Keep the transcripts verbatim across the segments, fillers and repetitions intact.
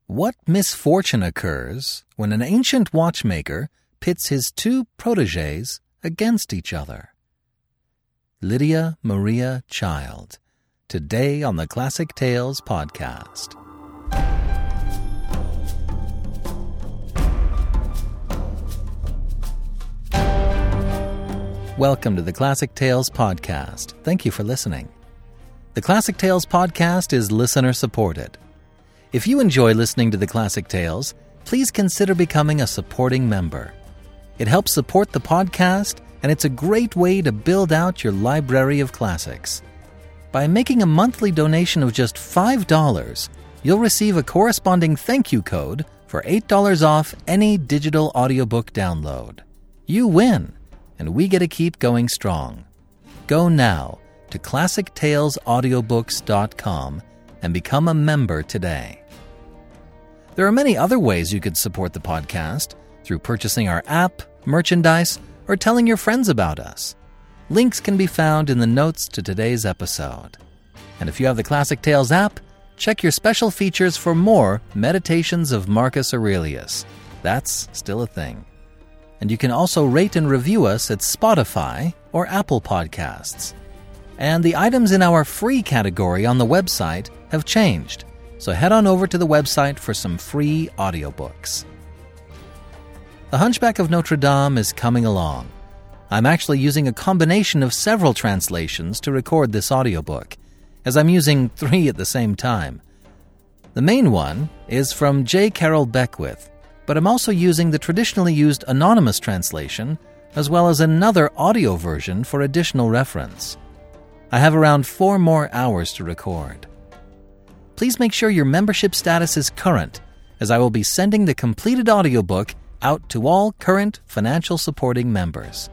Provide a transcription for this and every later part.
What misfortune occurs when an ancient watchmaker pits his two protégés against each other? Lydia Maria Child, today on the Classic Tales podcast. Welcome to the Classic Tales podcast. Thank you for listening. The Classic Tales podcast is listener-supported. If you enjoy listening to the Classic Tales, please consider becoming a supporting member. It helps support the podcast, and it's a great way to build out your library of classics. By making a monthly donation of just five dollars, you'll receive a corresponding thank you code for eight dollars off any digital audiobook download. You win, and we get to keep going strong. Go now to classic tales audiobooks dot com and become a member today. There are many other ways you could support the podcast, through purchasing our app, merchandise, or telling your friends about us. Links can be found in the notes to today's episode. And if you have the Classic Tales app, check your special features for more Meditations of Marcus Aurelius. That's still a thing. And you can also rate and review us at Spotify or Apple Podcasts. And the items in our free category on the website have changed, so head on over to the website for some free audiobooks. The Hunchback of Notre Dame is coming along. I'm actually using a combination of several translations to record this audiobook, as I'm using three at the same time. The main one is from J. Carroll Beckwith, but I'm also using the traditionally used anonymous translation, as well as another audio version for additional reference. I have around four more hours to record. Please make sure your membership status is current, as I will be sending the completed audiobook out to all current financial supporting members.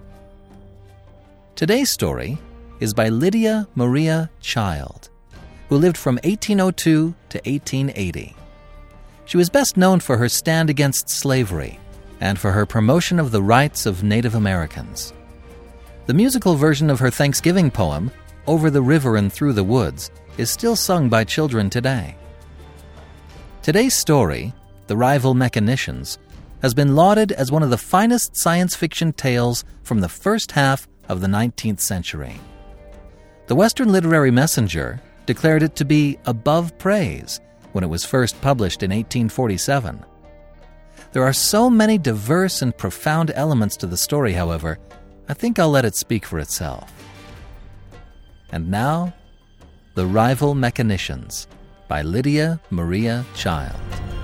Today's story is by Lydia Maria Child, who lived from eighteen oh two to eighteen eighty. She was best known for her stand against slavery and for her promotion of the rights of Native Americans. The musical version of her Thanksgiving poem, Over the River and Through the Woods, is still sung by children today. Today's story, The Rival Mechanicians, has been lauded as one of the finest science fiction tales from the first half of the nineteenth century. The Western Literary Messenger declared it to be above praise when it was first published in eighteen forty-seven. There are so many diverse and profound elements to the story, however, I think I'll let it speak for itself. And now, The Rival Mechanicians by Lydia Maria Child.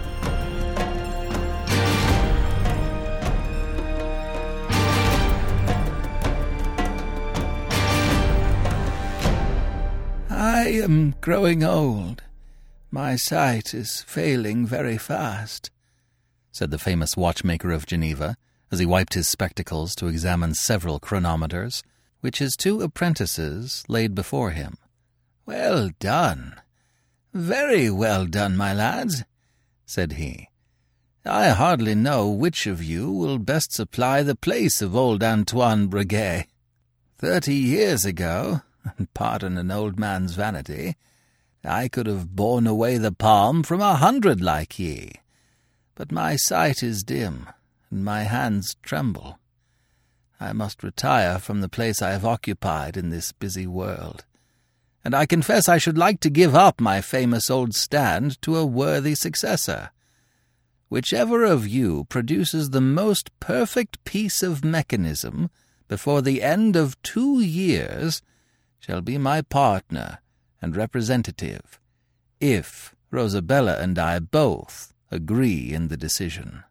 I am growing old. My sight is failing very fast, said the famous watchmaker of Geneva, as he wiped his spectacles to examine several chronometers, which his two apprentices laid before him. "Well done. Very well done, my lads," said he. "I hardly know which of you will best supply the place of old Antoine Breguet. Thirty years ago, and pardon an old man's vanity, I could have borne away the palm from a hundred like ye. But my sight is dim, and my hands tremble. I must retire from the place I have occupied in this busy world, and I confess I should like to give up my famous old stand to a worthy successor. Whichever of you produces the most perfect piece of mechanism before the end of two years shall be my partner and representative, if Rosabella and I both agree in the decision."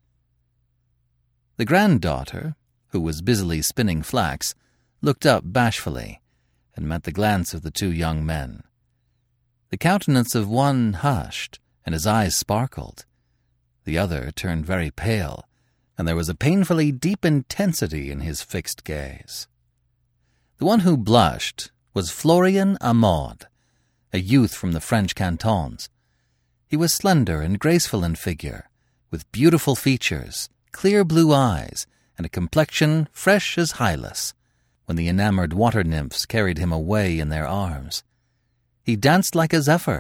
The granddaughter, who was busily spinning flax, looked up bashfully and met the glance of the two young men. The countenance of one hushed, and his eyes sparkled. The other turned very pale, and there was a painfully deep intensity in his fixed gaze. The one who blushed was Florian Amod, a youth from the French cantons. He was slender and graceful in figure, with beautiful features, clear blue eyes, and a complexion fresh as Hylas, when the enamored water nymphs carried him away in their arms. He danced like a zephyr,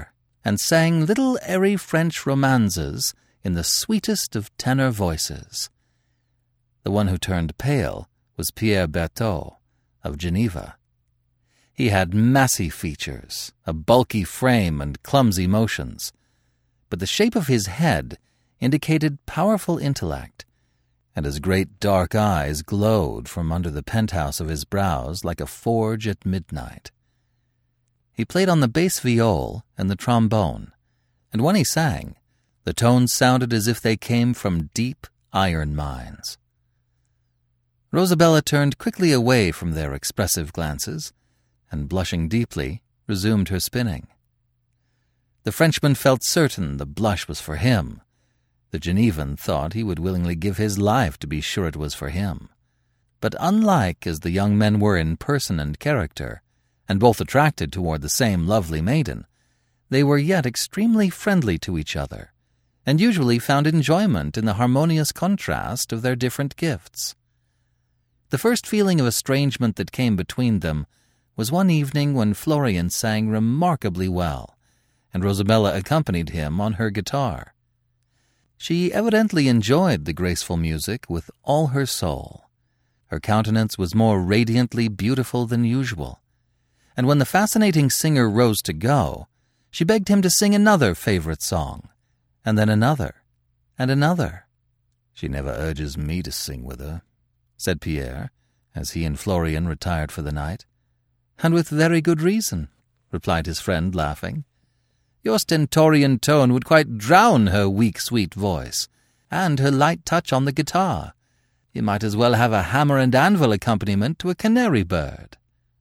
and sang little airy French romanzas in the sweetest of tenor voices. The one who turned pale was Pierre Berthaud of Geneva. He had massy features, a bulky frame, and clumsy motions, but the shape of his head indicated powerful intellect, and his great dark eyes glowed from under the penthouse of his brows like a forge at midnight. He played on the bass viol and the trombone, and when he sang, the tones sounded as if they came from deep iron mines. Rosabella turned quickly away from their expressive glances, and, blushing deeply, resumed her spinning. The Frenchman felt certain the blush was for him. The Genevan thought he would willingly give his life to be sure it was for him. But unlike as the young men were in person and character, and both attracted toward the same lovely maiden, they were yet extremely friendly to each other, and usually found enjoyment in the harmonious contrast of their different gifts. The first feeling of estrangement that came between them was one evening when Florian sang remarkably well, and Rosabella accompanied him on her guitar. She evidently enjoyed the graceful music with all her soul. Her countenance was more radiantly beautiful than usual, and when the fascinating singer rose to go, she begged him to sing another favorite song, and then another, and another. "She never urges me to sing with her," said Pierre, as he and Florian retired for the night. "And with very good reason," replied his friend, laughing. "Your stentorian tone would quite drown her weak, sweet voice, and her light touch on the guitar. You might as well have a hammer and anvil accompaniment to a canary bird."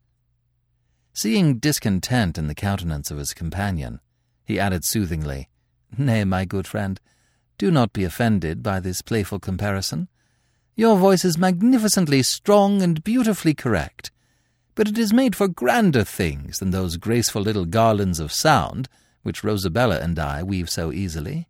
Seeing discontent in the countenance of his companion, he added soothingly, "Nay, my good friend, do not be offended by this playful comparison. Your voice is magnificently strong and beautifully correct, but it is made for grander things than those graceful little garlands of sound which Rosabella and I weave so easily."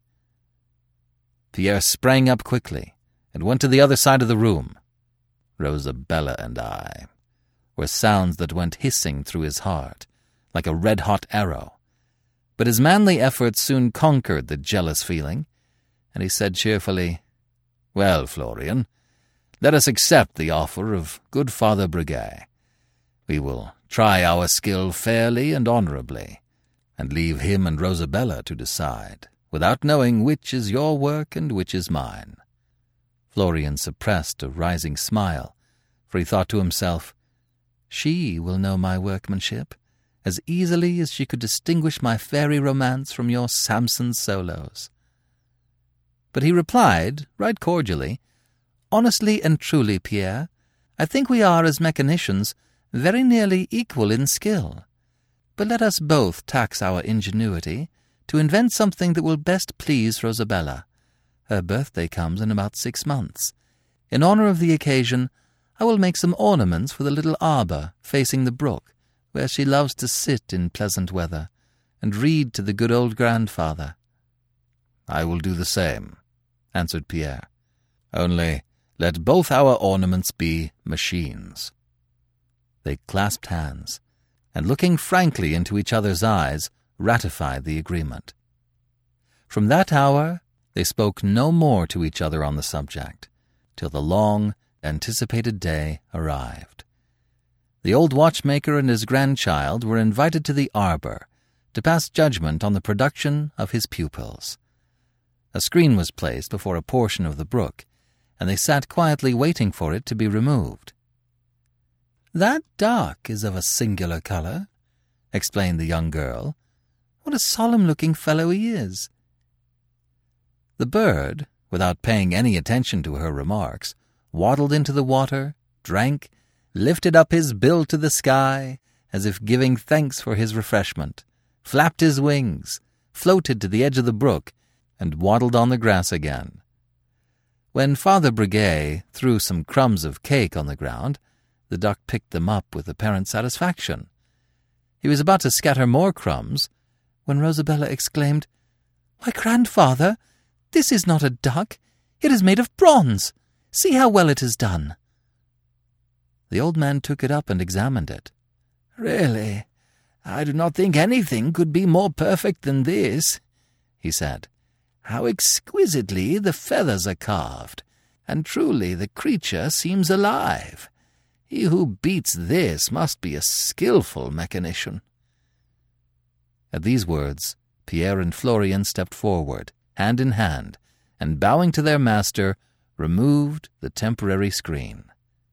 Pierre sprang up quickly and went to the other side of the room. "Rosabella and I" were sounds that went hissing through his heart, like a red-hot arrow. But his manly efforts soon conquered the jealous feeling, and he said cheerfully, "Well, Florian, let us accept the offer of good Father Breguet. We will try our skill fairly and honorably, and leave him and Rosabella to decide, without knowing which is your work and which is mine." Florian suppressed a rising smile, for he thought to himself, "She will know my workmanship as easily as she could distinguish my fairy romance from your Samson solos." But he replied, right cordially, "Honestly and truly, Pierre, I think we are, as mechanicians, very nearly equal in skill. But let us both tax our ingenuity to invent something that will best please Rosabella. Her birthday comes in about six months. In honor of the occasion, I will make some ornaments for the little arbor facing the brook, where she loves to sit in pleasant weather, and read to the good old grandfather." "I will do the same," answered Pierre. "Only let both our ornaments be machines." They clasped hands, and looking frankly into each other's eyes, ratified the agreement. From that hour they spoke no more to each other on the subject, till the long, anticipated day arrived. The old watchmaker and his grandchild were invited to the arbor to pass judgment on the production of his pupils. A screen was placed before a portion of the brook, and they sat quietly waiting for it to be removed. "That duck is of a singular color," explained the young girl. "What a solemn-looking fellow he is." The bird, without paying any attention to her remarks, waddled into the water, drank, lifted up his bill to the sky, as if giving thanks for his refreshment, flapped his wings, floated to the edge of the brook, and waddled on the grass again. When Father Breguet threw some crumbs of cake on the ground, the duck picked them up with apparent satisfaction. He was about to scatter more crumbs, when Rosabella exclaimed, "Why, grandfather, this is not a duck. It is made of bronze. See how well it is done." The old man took it up and examined it. "Really, "I do not think anything could be more perfect than this," he said. "How exquisitely the feathers are carved, and truly the creature seems alive. He who beats this must be a skilful mechanician." At these words, Pierre and Florian stepped forward, hand in hand, and bowing to their master, removed the temporary screen.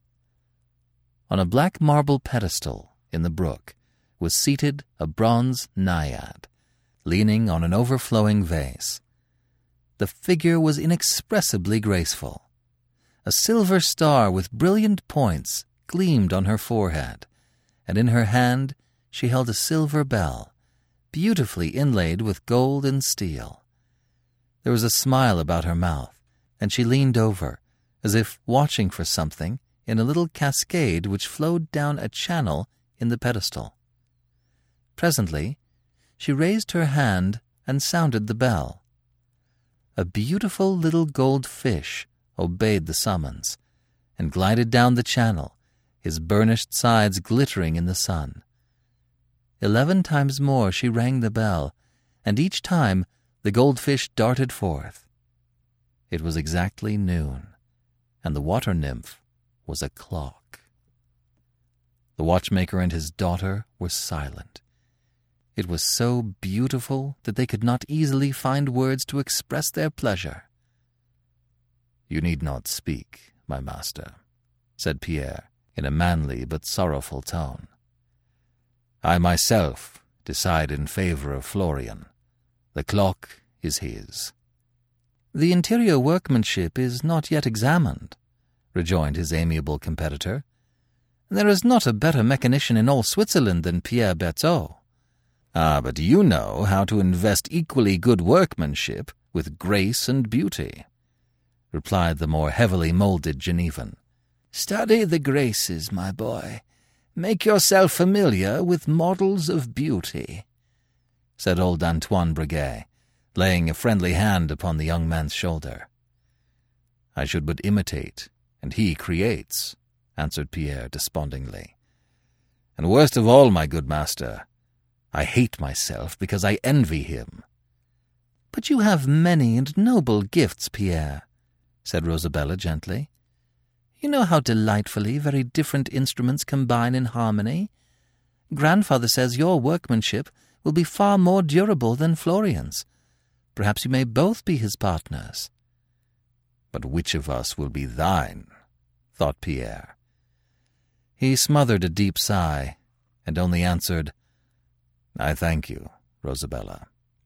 On a black marble pedestal in the brook was seated a bronze naiad, leaning on an overflowing vase. The figure was inexpressibly graceful. A silver star with brilliant points gleamed on her forehead, and in her hand she held a silver bell, beautifully inlaid with gold and steel. There was a smile about her mouth, and she leaned over, as if watching for something, in a little cascade which flowed down a channel in the pedestal. Presently, she raised her hand and sounded the bell. A beautiful little gold fish obeyed the summons, and glided down the channel, his burnished sides glittering in the sun. Eleven times more she rang the bell, and each time the goldfish darted forth. It was exactly noon, and the water nymph was a clock. The watchmaker and his daughter were silent. It was so beautiful that they could not easily find words to express their pleasure. "You need not speak, my master," said Pierre, in a manly but sorrowful tone. "I myself decide in favor of Florian. The clock is his." "The interior workmanship is not yet examined," rejoined his amiable competitor. "There is not a better mechanician in all Switzerland than Pierre Berthaud." "Ah, but you know how to invest equally good workmanship with grace and beauty," replied the more heavily moulded Genevan. "Study the graces, my boy. Make yourself familiar with models of beauty," said old Antoine Breguet, laying a friendly hand upon the young man's shoulder. "I should but imitate, and he creates," answered Pierre despondingly. "And worst of all, my good master, I hate myself because I envy him." "But you have many and noble gifts, Pierre," said Rosabella gently. "You know how delightfully very different instruments combine in harmony. Grandfather says your workmanship will be far more durable than Florian's. Perhaps you may both be his partners." "But which of us will be thine?" thought Pierre. He smothered a deep sigh, and only answered, "I thank you, Rosabella."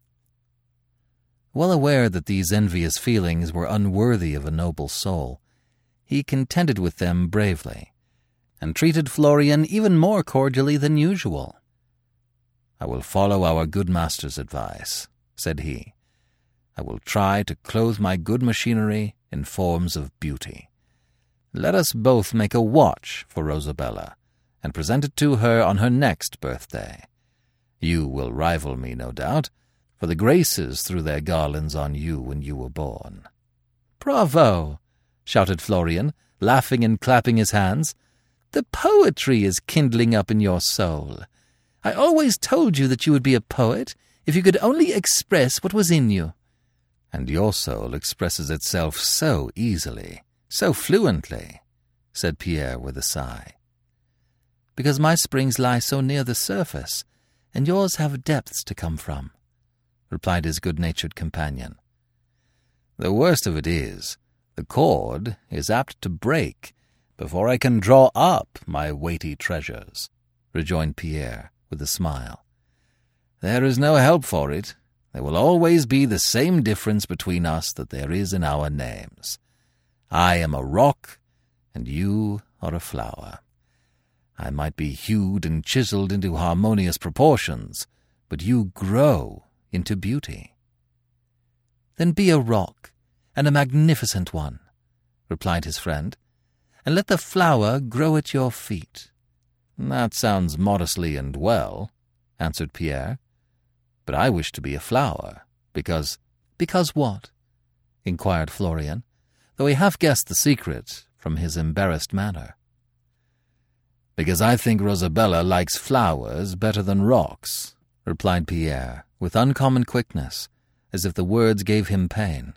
Well aware that these envious feelings were unworthy of a noble soul, he contended with them bravely, and treated Florian even more cordially than usual. "I will follow our good master's advice," said he. "I will try to clothe my good machinery in forms of beauty. Let us both make a watch for Rosabella, and present it to her on her next birthday. You will rival me, no doubt, for the Graces threw their garlands on you when you were born." "Bravo!" shouted Florian, laughing and clapping his hands. "The poetry is kindling up in your soul. I always told you that you would be a poet if you could only express what was in you." "And your soul expresses itself so easily, so fluently," said Pierre with a sigh. "Because my springs lie so near the surface, and yours have depths to come from," replied his good-natured companion. "The worst of it is, the cord is apt to break before I can draw up my weighty treasures," rejoined Pierre with a smile. "There is no help for it. There will always be the same difference between us that there is in our names. I am a rock, and you are a flower. I might be hewed and chiseled into harmonious proportions, but you grow into beauty." "Then be a rock, and a magnificent one," replied his friend, "and let the flower grow at your feet." "That sounds modestly and well," answered Pierre. "But I wish to be a flower, because—" "Because what?" inquired Florian, though he half guessed the secret from his embarrassed manner. "Because I think Rosabella likes flowers better than rocks," replied Pierre, with uncommon quickness, as if the words gave him pain.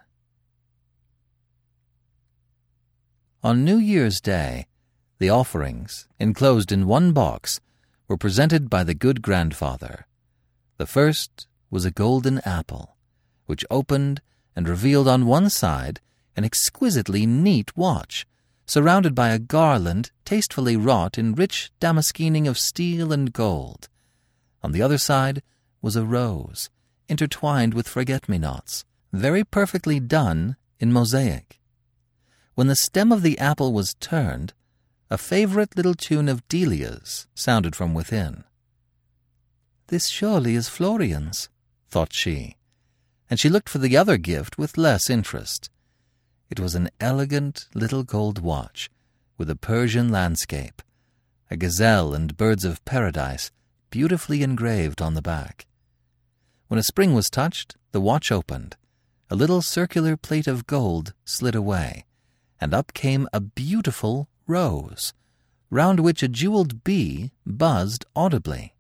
On New Year's Day, the offerings, enclosed in one box, were presented by the good grandfather. The first was a golden apple, which opened and revealed on one side an exquisitely neat watch, surrounded by a garland tastefully wrought in rich damascening of steel and gold. On the other side was a rose, intertwined with forget-me-nots, very perfectly done in mosaic. When the stem of the apple was turned, a favorite little tune of Delia's sounded from within. "This surely is Florian's," thought she, and she looked for the other gift with less interest. It was an elegant little gold watch, with a Persian landscape, a gazelle and birds of paradise beautifully engraved on the back. When a spring was touched, the watch opened. A little circular plate of gold slid away, and up came a beautiful rose, round which a jeweled bee buzzed audibly.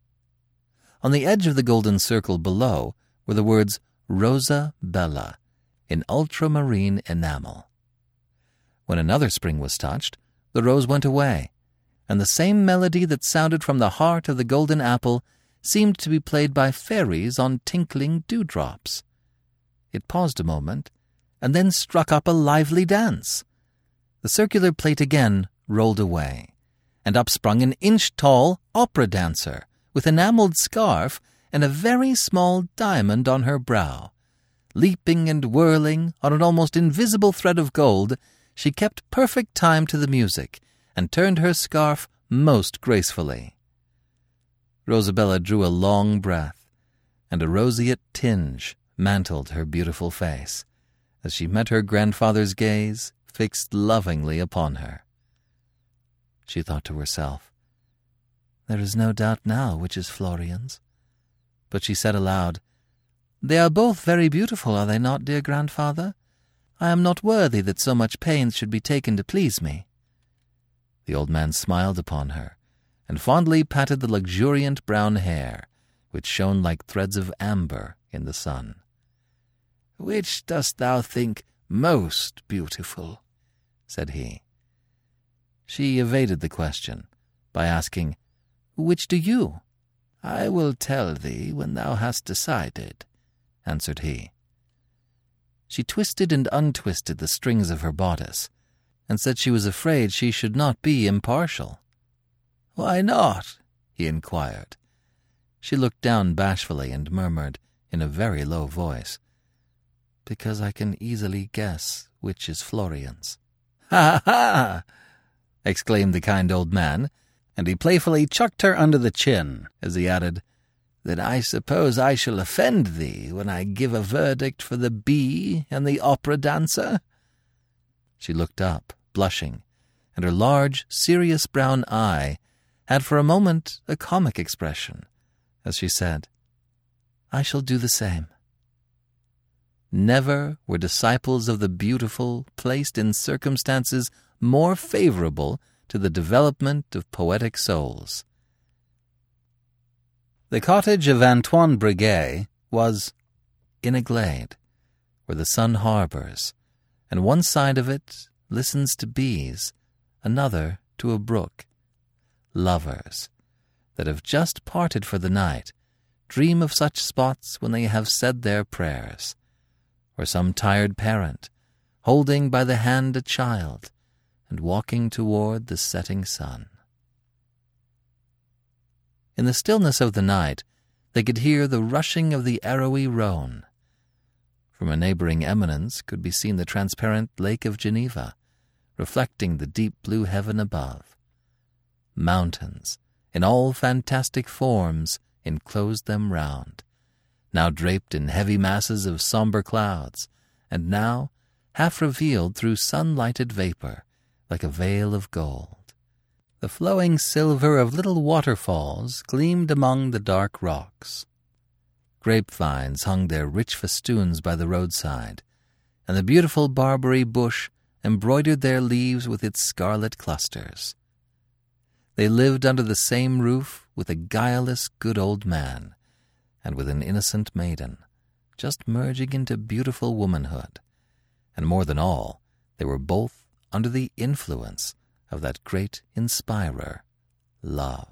On the edge of the golden circle below were the words Rosa Bella in ultramarine enamel. When another spring was touched, the rose went away, and the same melody that sounded from the heart of the golden apple seemed to be played by fairies on tinkling dewdrops. It paused a moment, and then struck up a lively dance. The circular plate again rolled away, and up sprung an inch-tall opera dancer, with enamelled scarf and a very small diamond on her brow. Leaping and whirling on an almost invisible thread of gold, she kept perfect time to the music, and turned her scarf most gracefully. Rosabella drew a long breath, and a roseate tinge mantled her beautiful face, as she met her grandfather's gaze fixed lovingly upon her. She thought to herself, "There is no doubt now which is Florian's." But she said aloud, "They are both very beautiful, are they not, dear grandfather? I am not worthy that so much pains should be taken to please me." The old man smiled upon her, and fondly patted the luxuriant brown hair, which shone like threads of amber in the sun. "Which dost thou think most beautiful?" said he. She evaded the question by asking, "Which do you?" "I will tell thee when thou hast decided," answered he. She twisted and untwisted the strings of her bodice, and said she was afraid she should not be impartial. "Why not?" he inquired. She looked down bashfully and murmured in a very low voice, "Because I can easily guess which is Florian's." "Ha ha!" exclaimed the kind old man, and he playfully chucked her under the chin, as he added, "Then I suppose I shall offend thee when I give a verdict for the bee and the opera dancer?" She looked up, blushing, and her large, serious brown eye had for a moment a comic expression, as she said, "I shall do the same." Never were disciples of the beautiful placed in circumstances more favorable to the development of poetic souls. The cottage of Antoine Breguet was in a glade, where the sun harbors, and one side of it listens to bees, another to a brook. Lovers, that have just parted for the night, dream of such spots when they have said their prayers, or some tired parent, holding by the hand a child, and walking toward the setting sun. In the stillness of the night, they could hear the rushing of the arrowy Rhone. From a neighboring eminence could be seen the transparent Lake of Geneva, reflecting the deep blue heaven above. Mountains, in all fantastic forms, enclosed them round, now draped in heavy masses of somber clouds, and now half revealed through sun-lighted vapor, like a veil of gold. The flowing silver of little waterfalls gleamed among the dark rocks. Grapevines hung their rich festoons by the roadside, and the beautiful barberry bush embroidered their leaves with its scarlet clusters. they lived under the same roof with a guileless good old man and with an innocent maiden, just merging into beautiful womanhood. And more than all, they were both under the influence of that great inspirer, love.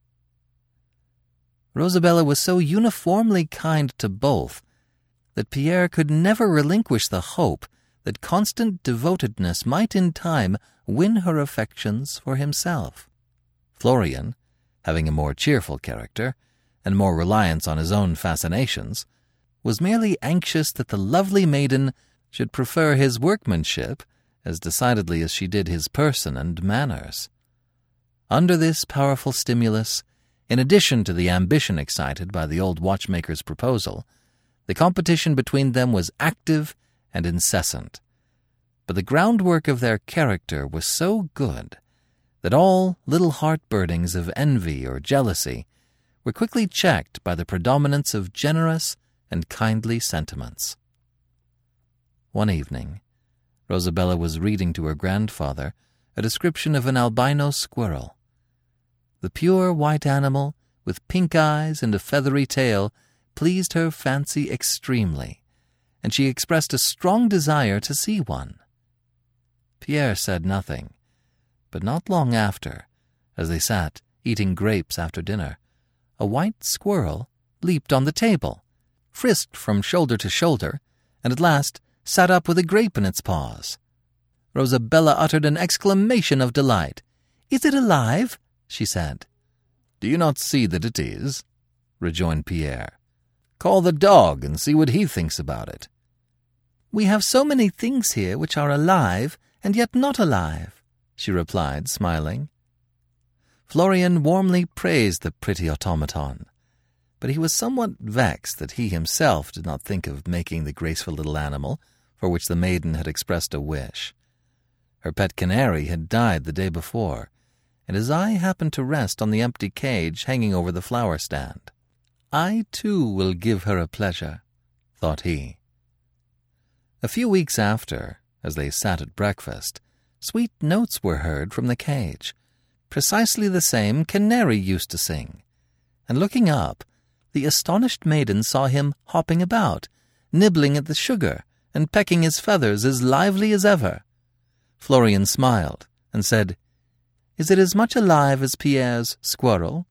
Rosabella was so uniformly kind to both that Pierre could never relinquish the hope that constant devotedness might in time win her affections for himself. Florian, having a more cheerful character and more reliance on his own fascinations, was merely anxious that the lovely maiden should prefer his workmanship as decidedly as she did his person and manners. Under this powerful stimulus, in addition to the ambition excited by the old watchmaker's proposal, the competition between them was active and incessant. But the groundwork of their character was so good that all little heart-burnings of envy or jealousy were quickly checked by the predominance of generous and kindly sentiments. One evening, Rosabella was reading to her grandfather a description of an albino squirrel. The pure white animal, with pink eyes and a feathery tail, pleased her fancy extremely, and she expressed a strong desire to see one. Pierre said nothing, but not long after, as they sat eating grapes after dinner, a white squirrel leaped on the table, frisked from shoulder to shoulder, and at last sat up with a grape in its paws. Rosabella uttered an exclamation of delight. "Is it alive?" she said. "Do you not see that it is?" rejoined Pierre. "Call the dog and see what he thinks about it." "We have so many things here which are alive and yet not alive," she replied, smiling. Florian warmly praised the pretty automaton, but he was somewhat vexed that he himself did not think of making the graceful little animal for which the maiden had expressed a wish. Her pet canary had died the day before, and his eye happened to rest on the empty cage hanging over the flower stand. "I, too, will give her a pleasure," thought he. A few weeks after, as they sat at breakfast, sweet notes were heard from the cage, precisely the same canary used to sing, and looking up, the astonished maiden saw him hopping about, nibbling at the sugar and pecking his feathers as lively as ever. Florian smiled and said, "Is it as much alive as Pierre's squirrel?"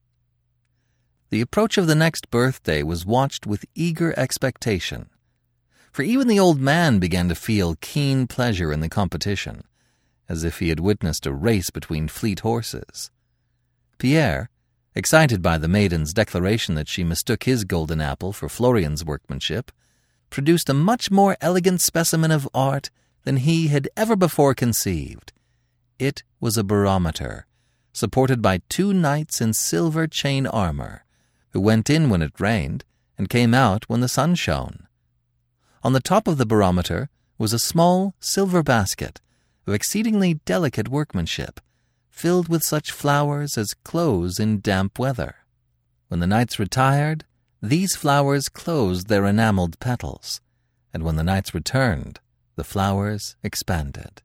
The approach of the next birthday was watched with eager expectation, for even the old man began to feel keen pleasure in the competition, as if he had witnessed a race between fleet horses. Pierre, excited by the maiden's declaration that she mistook his golden apple for Florian's workmanship, produced a much more elegant specimen of art than he had ever before conceived. It was a barometer, supported by two knights in silver chain armor, who went in when it rained and came out when the sun shone. On the top of the barometer was a small silver basket of exceedingly delicate workmanship, filled with such flowers as close in damp weather. When the knights retired, these flowers closed their enameled petals, and when the knights returned, the flowers expanded.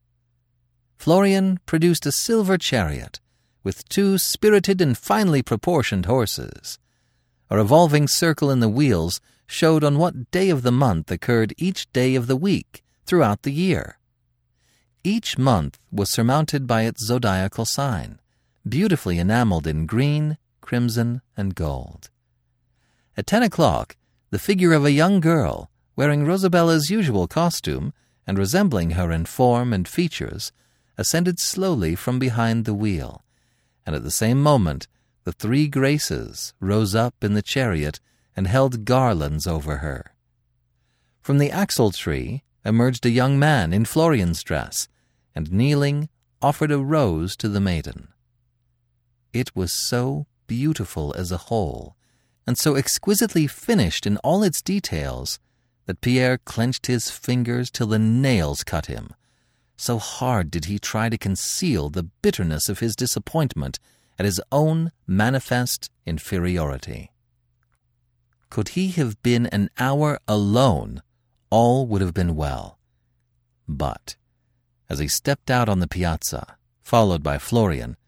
Florian produced a silver chariot with two spirited and finely proportioned horses. A revolving circle in the wheels showed on what day of the month occurred each day of the week throughout the year. Each month was surmounted by its zodiacal sign, beautifully enameled in green, crimson, and gold. At ten o'clock, the figure of a young girl, wearing Rosabella's usual costume and resembling her in form and features, ascended slowly from behind the wheel, and at the same moment the three Graces rose up in the chariot and held garlands over her. From the axle-tree emerged a young man in Florian's dress, and kneeling, offered a rose to the maiden. It was so beautiful as a whole, and so exquisitely finished in all its details, that Pierre clenched his fingers till the nails cut him. So hard did he try to conceal the bitterness of his disappointment at his own manifest inferiority. Could he have been an hour alone, all would have been well. But, as he stepped out on the piazza, followed by Florian,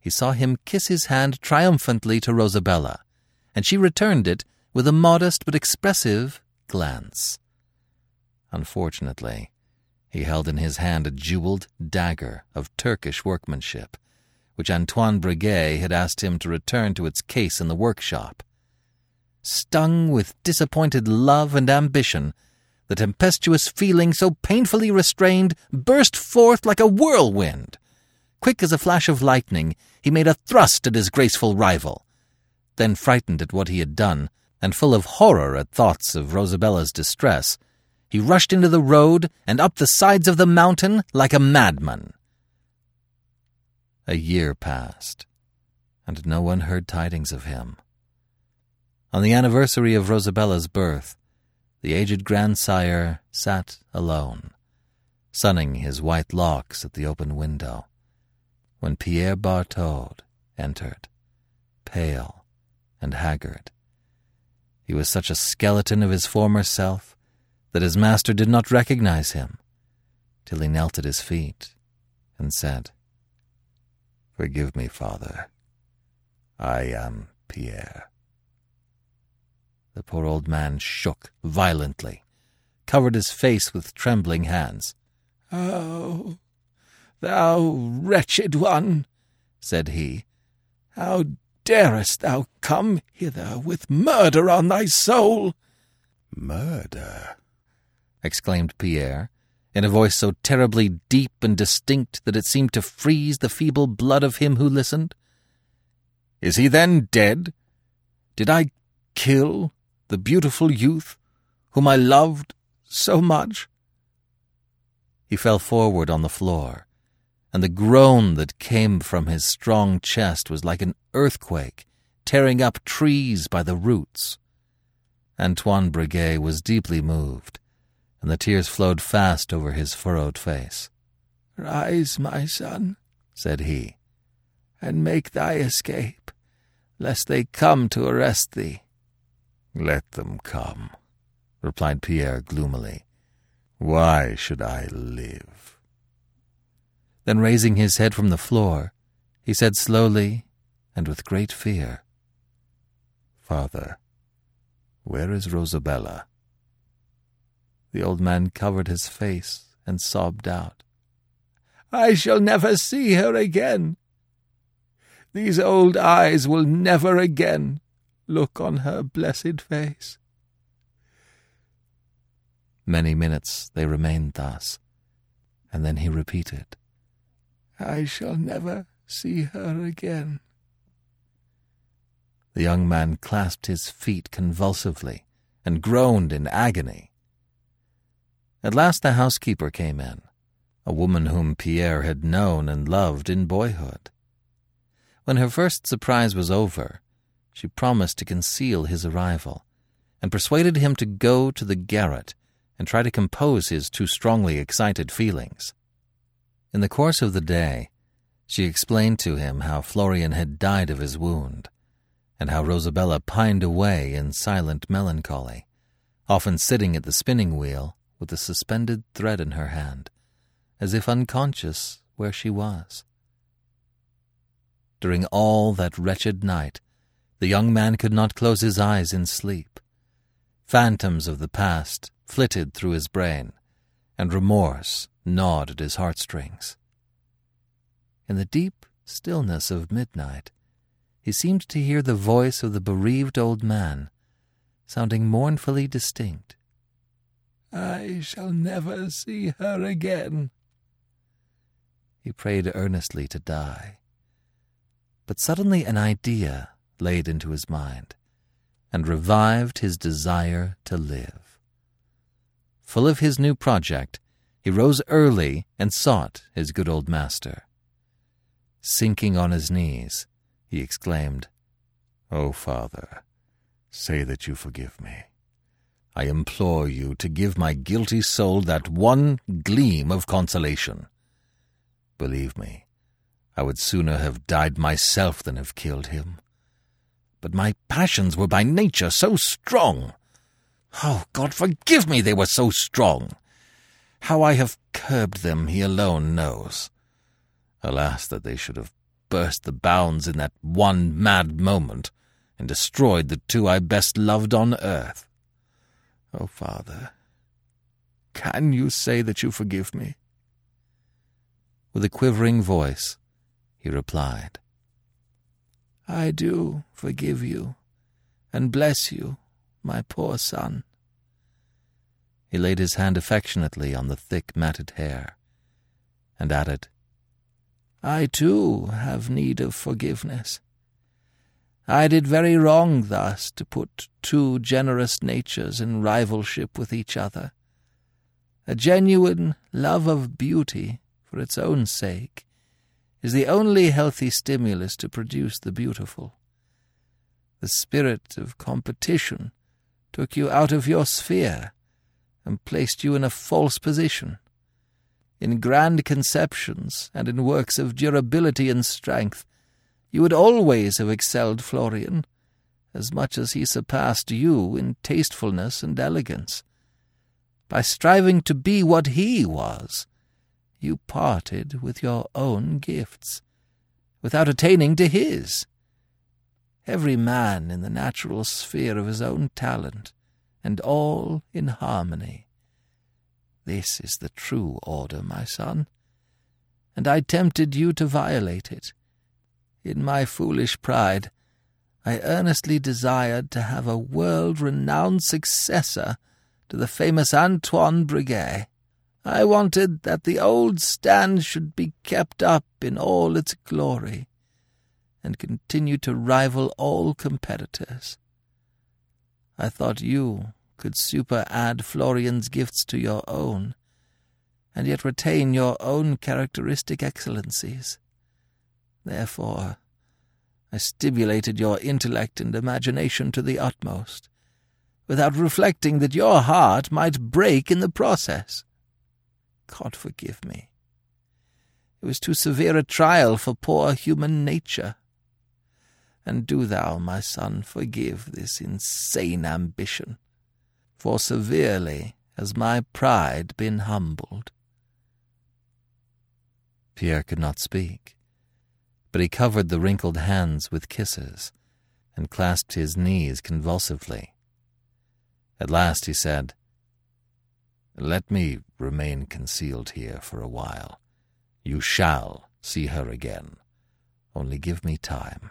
he saw him kiss his hand triumphantly to Rosabella, and she returned it with a modest but expressive glance. Unfortunately, he held in his hand a jeweled dagger of Turkish workmanship, which Antoine Breguet had asked him to return to its case in the workshop. Stung with disappointed love and ambition, the tempestuous feeling so painfully restrained burst forth like a whirlwind. Quick as a flash of lightning, he made a thrust at his graceful rival. Then, frightened at what he had done, and full of horror at thoughts of Rosabella's distress, he rushed into the road and up the sides of the mountain like a madman. A year passed, and no one heard tidings of him. On the anniversary of Rosabella's birth, the aged grandsire sat alone, sunning his white locks at the open window, when Pierre Bartholdi entered, pale and haggard. He was such a skeleton of his former self that his master did not recognize him, till he knelt at his feet and said, "Forgive me, father. I am Pierre." The poor old man shook violently, covered his face with trembling hands. "Oh, thou wretched one," said he, "how darest thou come hither with murder on thy soul?" "Murder?" exclaimed Pierre, in a voice so terribly deep and distinct that it seemed to freeze the feeble blood of him who listened. "Is he then dead? Did I kill the beautiful youth whom I loved so much?" He fell forward on the floor, and the groan that came from his strong chest was like an earthquake tearing up trees by the roots. Antoine Breguet was deeply moved, and the tears flowed fast over his furrowed face. "Rise, my son," said he, "and make thy escape, lest they come to arrest thee." "Let them come," replied Pierre gloomily. "Why should I live?" Then, raising his head from the floor, he said slowly and with great fear, "Father, where is Rosabella?" The old man covered his face and sobbed out, "I shall never see her again. These old eyes will never again look on her blessed face." Many minutes they remained thus, and then he repeated, "I shall never see her again." The young man clasped his feet convulsively and groaned in agony. At last the housekeeper came in, a woman whom Pierre had known and loved in boyhood. When her first surprise was over, she promised to conceal his arrival, and persuaded him to go to the garret and try to compose his too strongly excited feelings. In the course of the day, she explained to him how Florian had died of his wound, and how Rosabella pined away in silent melancholy, often sitting at the spinning-wheel with a suspended thread in her hand, as if unconscious where she was. During all that wretched night, the young man could not close his eyes in sleep. Phantoms of the past flitted through his brain, and remorse gnawed at his heartstrings. In the deep stillness of midnight, he seemed to hear the voice of the bereaved old man, sounding mournfully distinct. "I shall never see her again." He prayed earnestly to die. But suddenly an idea laid into his mind, and revived his desire to live. Full of his new project, he rose early and sought his good old master. Sinking on his knees, he exclaimed, "O Father, say that you forgive me. I implore you to give my guilty soul that one gleam of consolation. Believe me, I would sooner have died myself than have killed him. But my passions were by nature so strong. Oh, God, forgive me, they were so strong. How I have curbed them, he alone knows. Alas, that they should have burst the bounds in that one mad moment and destroyed the two I best loved on earth. Oh, Father, can you say that you forgive me?" With a quivering voice, he replied, "I do forgive you, and bless you, my poor son." He laid his hand affectionately on the thick matted hair, and added, "I too have need of forgiveness. I did very wrong thus to put two generous natures in rivalship with each other. A genuine love of beauty, for its own sake, is the only healthy stimulus to produce the beautiful. The spirit of competition took you out of your sphere and placed you in a false position. In grand conceptions and in works of durability and strength, you would always have excelled Florian, as much as he surpassed you in tastefulness and elegance. By striving to be what he was, you parted with your own gifts, without attaining to his. Every man in the natural sphere of his own talent, and all in harmony. This is the true order, my son, and I tempted you to violate it. In my foolish pride, I earnestly desired to have a world-renowned successor to the famous Antoine Breguet. I wanted that the old stand should be kept up in all its glory, and continue to rival all competitors. I thought you could super-add Florian's gifts to your own, and yet retain your own characteristic excellencies. Therefore, I stimulated your intellect and imagination to the utmost, without reflecting that your heart might break in the process. God forgive me. It was too severe a trial for poor human nature. And do thou, my son, forgive this insane ambition, for severely has my pride been humbled." Pierre could not speak, but he covered the wrinkled hands with kisses and clasped his knees convulsively. At last he said, "Let me remain concealed here for a while. You shall see her again. Only give me time."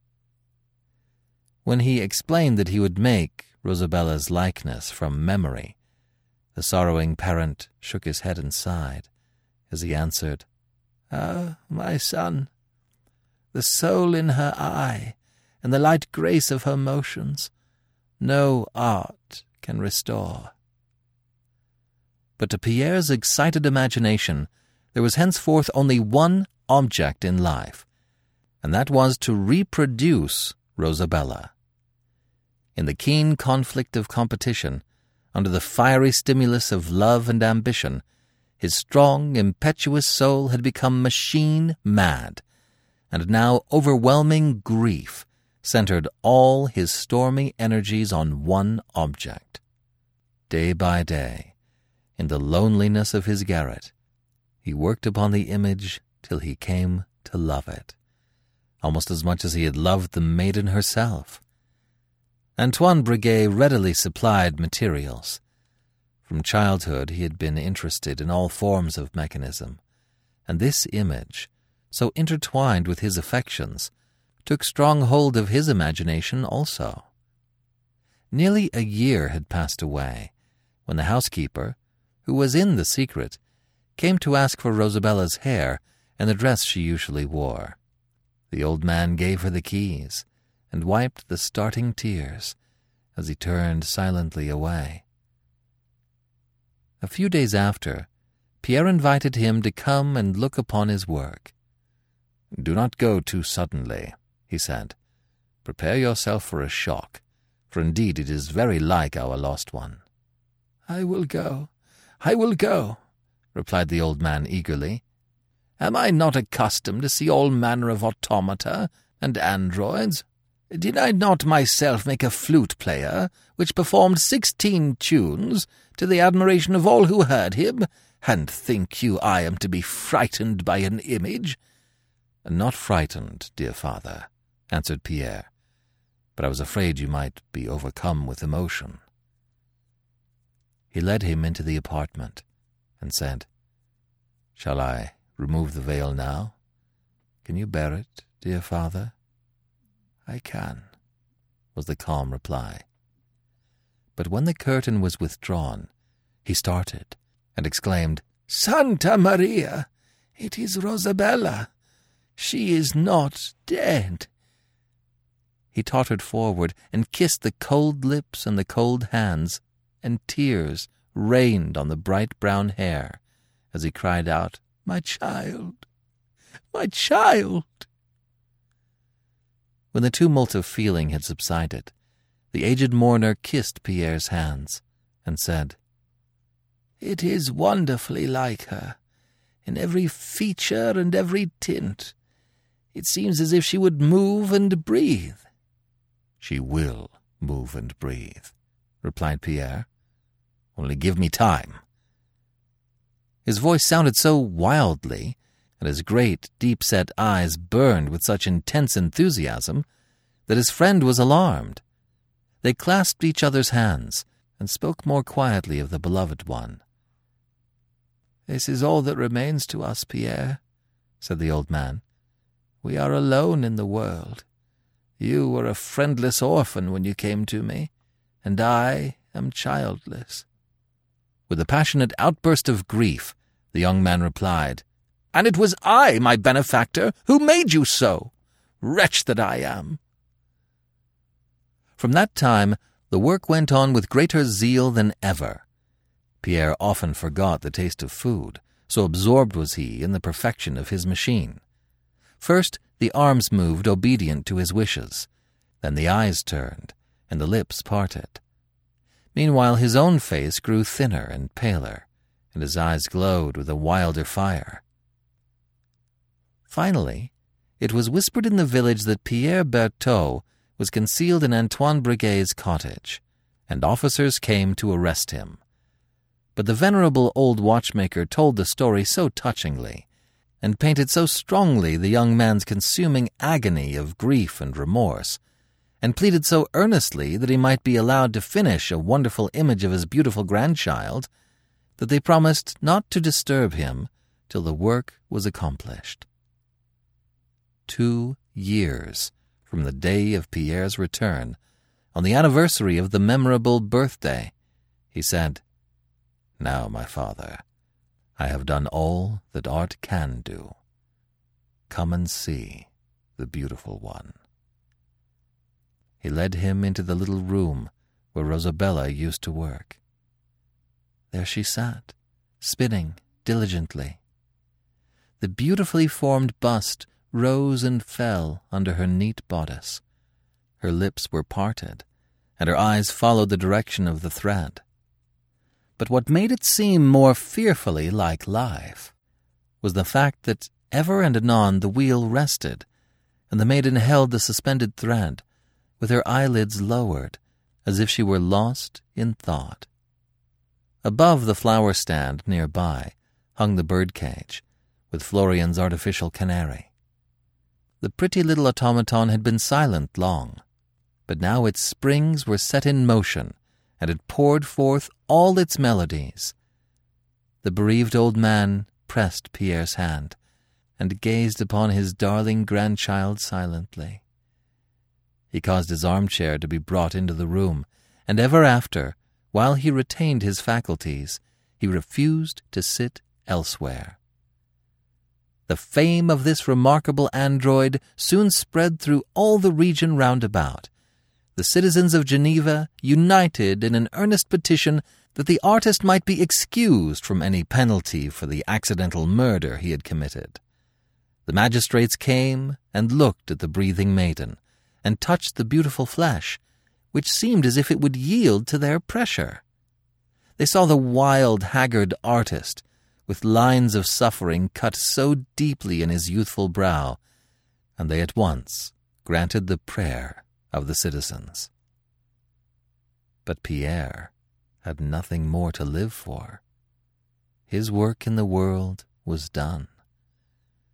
When he explained that he would make Rosabella's likeness from memory, the sorrowing parent shook his head and sighed, as he answered, "Ah, my son, the soul in her eye, and the light grace of her motions, no art can restore." But to Pierre's excited imagination, there was henceforth only one object in life, and that was to reproduce Rosabella. In the keen conflict of competition, under the fiery stimulus of love and ambition, his strong, impetuous soul had become machine-mad, and now overwhelming grief centered all his stormy energies on one object. Day by day, in the loneliness of his garret, he worked upon the image till he came to love it, almost as much as he had loved the maiden herself. Antoine Breguet readily supplied materials. From childhood he had been interested in all forms of mechanism, and this image, so intertwined with his affections, took strong hold of his imagination also. Nearly a year had passed away, when the housekeeper, who was in the secret, came to ask for Rosabella's hair and the dress she usually wore. The old man gave her the keys, and wiped the starting tears as he turned silently away. A few days after, Pierre invited him to come and look upon his work. "Do not go too suddenly," he said. "Prepare yourself for a shock, for indeed it is very like our lost one." "I will go, I will go," replied the old man eagerly. "Am I not accustomed to see all manner of automata and androids? Did I not myself make a flute-player which performed sixteen tunes to the admiration of all who heard him? And think you I am to be frightened by an image? "Not frightened, dear father," answered Pierre, "but I was afraid you might be overcome with emotion." He led him into the apartment and said, "Shall I remove the veil now? Can you bear it, dear father?" "I can," was the calm reply. But when the curtain was withdrawn, he started and exclaimed, "Santa Maria! It is Rosabella! She is not dead!" He tottered forward and kissed the cold lips and the cold hands, and tears rained on the bright brown hair as he cried out, "My child! My child!" When the tumult of feeling had subsided, the aged mourner kissed Pierre's hands and said, "It is wonderfully like her, in every feature and every tint. It seems as if she would move and breathe." "She will move and breathe," replied Pierre. "Only give me time." His voice sounded so wildly, and his great, deep-set eyes burned with such intense enthusiasm, that his friend was alarmed. They clasped each other's hands and spoke more quietly of the beloved one. "This is all that remains to us, Pierre," said the old man. "We are alone in the world. You were a friendless orphan when you came to me, and I am childless." With a passionate outburst of grief, the young man replied, "And it was I, my benefactor, who made you so! Wretch that I am!" From that time, the work went on with greater zeal than ever. Pierre often forgot the taste of food, so absorbed was he in the perfection of his machine. First, the arms moved obedient to his wishes. Then the eyes turned, and the lips parted. Meanwhile his own face grew thinner and paler, and his eyes glowed with a wilder fire. Finally, it was whispered in the village that Pierre Berthaud was concealed in Antoine Breguet's cottage, and officers came to arrest him. But the venerable old watchmaker told the story so touchingly, and painted so strongly the young man's consuming agony of grief and remorse, and pleaded so earnestly that he might be allowed to finish a wonderful image of his beautiful grandchild, that they promised not to disturb him till the work was accomplished. Two years from the day of Pierre's return, on the anniversary of the memorable birthday, he said, "Now, my father, I have done all that art can do. Come and see the beautiful one." He led him into the little room where Rosabella used to work. There she sat, spinning diligently. The beautifully formed bust rose and fell under her neat bodice. Her lips were parted, and her eyes followed the direction of the thread. But what made it seem more fearfully like life was the fact that ever and anon the wheel rested, and the maiden held the suspended thread, with her eyelids lowered, as if she were lost in thought. Above the flower stand near by hung the birdcage, with Florian's artificial canary. The pretty little automaton had been silent long, but now its springs were set in motion, and it poured forth all its melodies. The bereaved old man pressed Pierre's hand, and gazed upon his darling grandchild silently. He caused his armchair to be brought into the room, and ever after, while he retained his faculties, he refused to sit elsewhere. The fame of this remarkable android soon spread through all the region round about. The citizens of Geneva united in an earnest petition that the artist might be excused from any penalty for the accidental murder he had committed. The magistrates came and looked at the breathing maiden, and touched the beautiful flesh, which seemed as if it would yield to their pressure. They saw the wild, haggard artist, with lines of suffering cut so deeply in his youthful brow, and they at once granted the prayer of the citizens. But Pierre had nothing more to live for. His work in the world was done.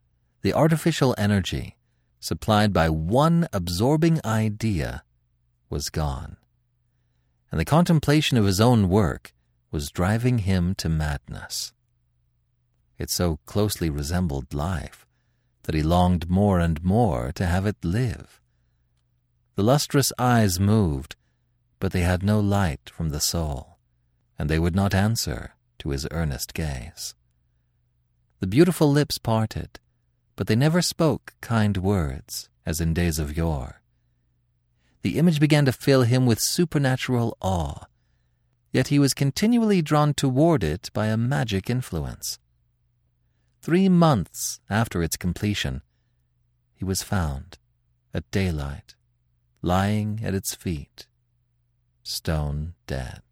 the artificial energy supplied by one absorbing idea was gone, and the contemplation of his own work was driving him to madness. It so closely resembled life that he longed more and more to have it live. The lustrous eyes moved, but they had no light from the soul, and they would not answer to his earnest gaze. The beautiful lips parted, but they never spoke kind words, as in days of yore. The image began to fill him with supernatural awe, yet he was continually drawn toward it by a magic influence. Three months after its completion, he was found, at daylight, lying at its feet, stone dead.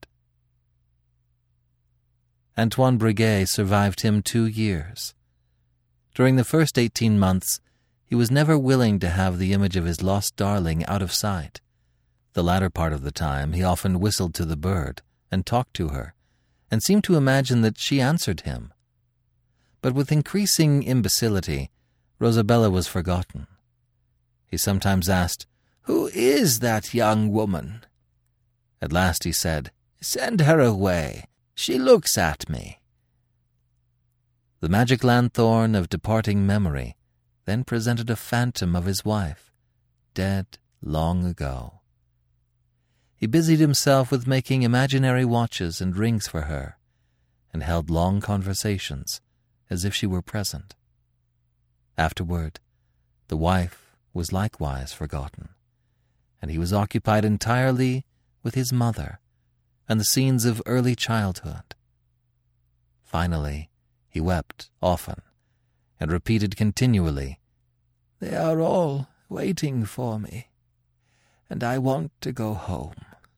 Antoine Breguet survived him two years. During the first eighteen months, he was never willing to have the image of his lost darling out of sight. The latter part of the time, he often whistled to the bird and talked to her, and seemed to imagine that she answered him. But with increasing imbecility, Rosabella was forgotten. He sometimes asked, "Who is that young woman?" At last he said, "Send her away. She looks at me." The magic lanthorn of departing memory then presented a phantom of his wife, dead long ago. He busied himself with making imaginary watches and rings for her, and held long conversations as if she were present. Afterward, the wife was likewise forgotten, and he was occupied entirely with his mother and the scenes of early childhood. Finally, he wept often and repeated continually, "They are all waiting for me, and I want to go home."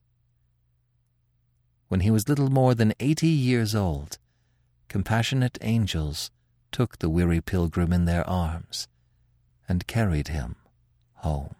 When he was little more than eighty years old, compassionate angels took the weary pilgrim in their arms and carried him home.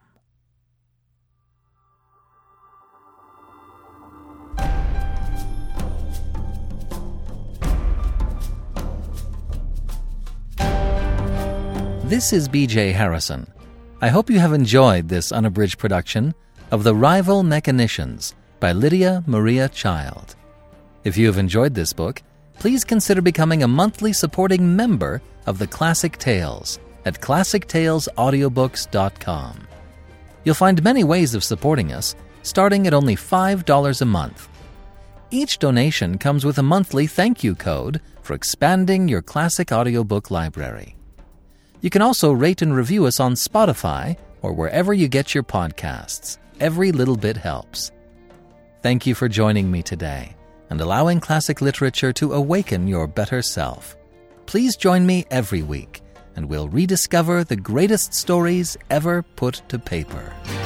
This is B J Harrison. I hope you have enjoyed this unabridged production of The Rival Mechanicians by Lydia Maria Child. If you have enjoyed this book, please consider becoming a monthly supporting member of the Classic Tales at classic tales audiobooks dot com. You'll find many ways of supporting us, starting at only five dollars a month. Each donation comes with a monthly thank you code for expanding your classic audiobook library. You can also rate and review us on Spotify or wherever you get your podcasts. Every little bit helps. Thank you for joining me today and allowing classic literature to awaken your better self. Please join me every week, and we'll rediscover the greatest stories ever put to paper.